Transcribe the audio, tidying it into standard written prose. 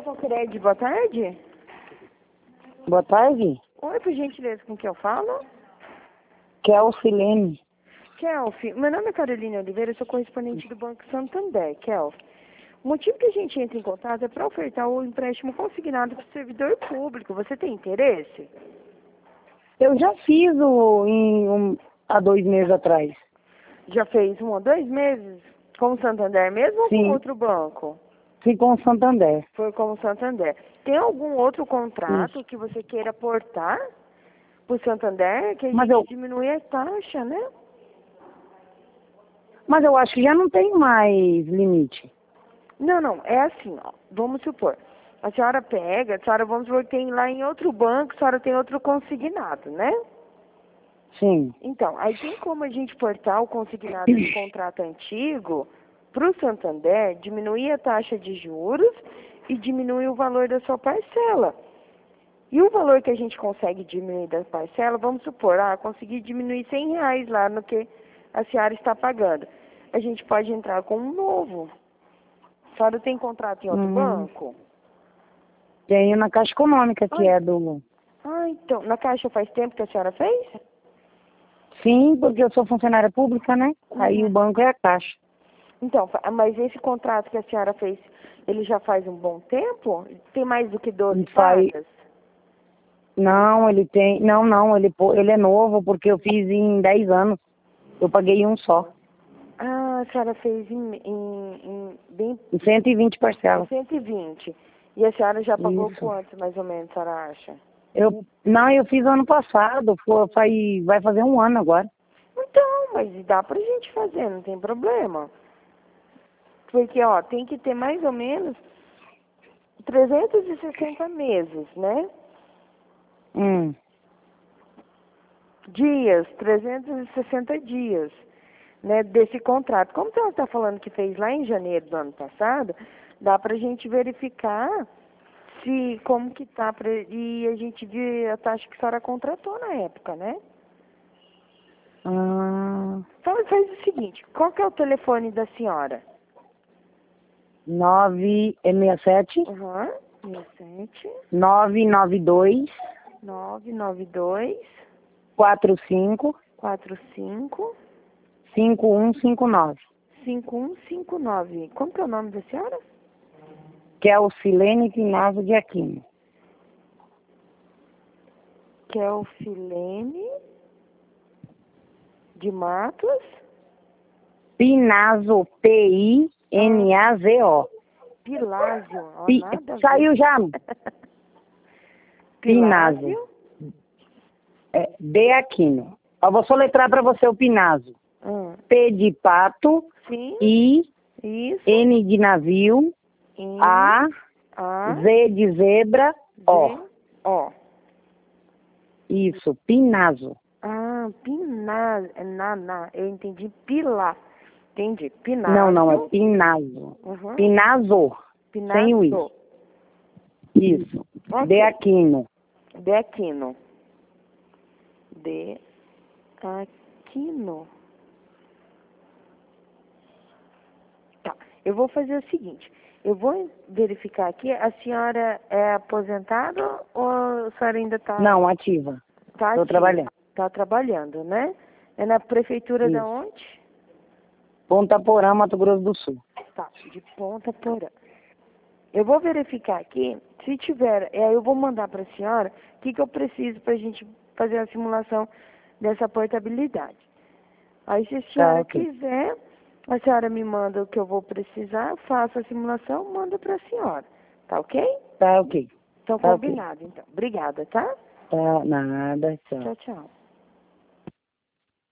Novo Cred, boa tarde. Boa tarde. Oi, por gentileza, com quem eu falo? Kelsilene. Kelf, meu nome é Carolina Oliveira, eu sou correspondente do Banco Santander, Kelf. O motivo que a gente entra em contato é para ofertar o empréstimo consignado para o servidor público. Você tem interesse? Eu já fiz há 2 meses atrás. Já fez 1 ou 2 meses com o Santander mesmo ou Sim. com outro banco? Fui com o Santander. Foi com o Santander. Tem algum outro contrato Isso. que você queira aportar para o Santander, que a Mas gente diminui a taxa, né? Mas eu acho que já não tem mais limite. Não, é assim, ó. Vamos supor, a senhora pega, a senhora, vamos supor, tem lá em outro banco, a senhora tem outro consignado, né? Sim. Então, aí tem como a gente portar o consignado do contrato antigo para o Santander, diminuir a taxa de juros e diminuir o valor da sua parcela. E o valor que a gente consegue diminuir da parcela, vamos supor, consegui diminuir R$ 100 lá no que a senhora está pagando. A gente pode entrar com um novo. A senhora tem contrato em outro banco? Tenho na Caixa Econômica, que é do... Então, na Caixa faz tempo que a senhora fez? Sim, porque eu sou funcionária pública, né? Aí o banco é a Caixa. Então, mas esse contrato que a senhora fez, ele já faz um bom tempo? Tem mais do que 12 pagas? Não, ele tem... Não, ele é novo, porque eu fiz em 10 anos. Eu paguei um só. A senhora fez Em 120 parcelas. 120. E a senhora já pagou Isso. quanto, mais ou menos, a senhora acha? Eu fiz ano passado. Vai fazer 1 ano agora. Então, mas dá pra gente fazer, não tem problema. Porque, tem que ter mais ou menos 360 meses, né? Dias, 360 dias, né, desse contrato. Como você está falando que fez lá em janeiro do ano passado, dá pra gente verificar como que tá, e a gente vê a taxa que a senhora contratou na época, né? Então faz o seguinte, qual que é o telefone da senhora? 967 67 992 992 45 45 5159. 5159. Como que é o nome da senhora? Kelsilene Pinazzo de Aquino. Kelsilene de Matos. Pinazzo, P-I-N-A-Z-O. Pilásio. Nada a ver. Saiu já. Pilásio. De Aquino. Eu vou soletrar para você o Pinazzo. P de pato. Sim. I. Isso. N de navio. A. Z de zebra. O. Isso, Pinazzo. Pinazzo. Eu entendi Pilar. Entendi. Pinazzo. Não, é Pinazzo. Pinazzo. Sem o I. Isso. Okay. De Aquino. De Aquino. De Aquino. Tá. Eu vou fazer o seguinte. Eu vou verificar aqui. A senhora é aposentada ou a senhora ainda está... Não, ativa. Estou trabalhando. Está trabalhando, né? É na prefeitura de onde? Ponta Porã, Mato Grosso do Sul. Tá, de Ponta Porã. Eu vou verificar aqui, se tiver, eu vou mandar para a senhora o que eu preciso para a gente fazer a simulação dessa portabilidade. Aí, se a senhora quiser, a senhora me manda o que eu vou precisar, faço a simulação, manda para a senhora. Tá ok? Tá ok. Então, combinado, então. Obrigada, tá? Tá, nada, tchau. Tchau.